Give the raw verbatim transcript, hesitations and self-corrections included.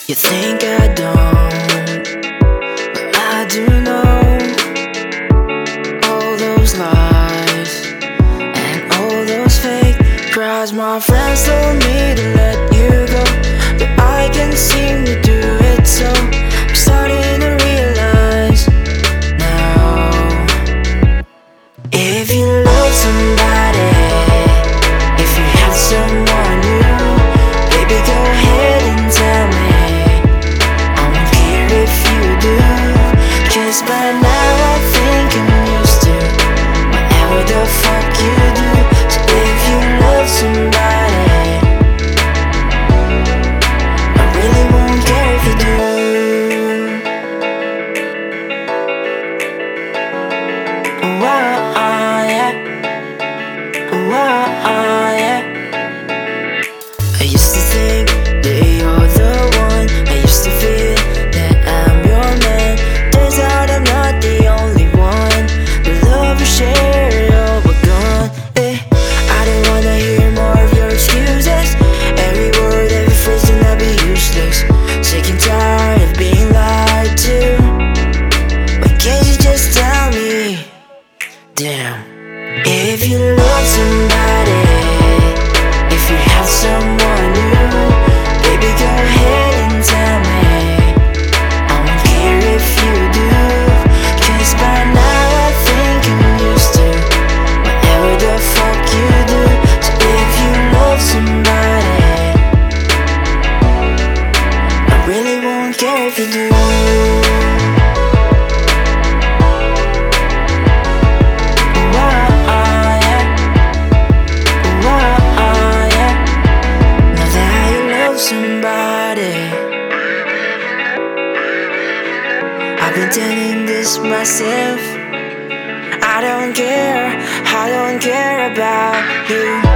You think I don't, but I do know all those lies and all those fake cries. My friends told me to let you go, but I can't seem to do it, so I'm starting to realize now. If you love somebody, if you have someone new, baby, go ahead and tell me. I won't care if you do, 'cause by now I think I'm used to whatever the fuck you do. So if you love somebody, I really won't care if you do. Oh, ah, yeah. Oh, ah, yeah. I used to think that you're the one. I used to feel that I'm your man. Turns out I'm not the only one. The love we shared all but gone. Eh, I don't wanna hear more of your excuses. Every word, every phrase gonna be useless. Sick and tired of being lied to. Why can't you just tell me? Damn. If you love somebody, if you have someone new, baby, go ahead and tell me. I won't care if you do, 'cause by now I think I'm used to whatever the fuck you do. So if you love somebody, I really won't care if you do. Somebody, I've been telling this myself. I don't care, I don't care about you.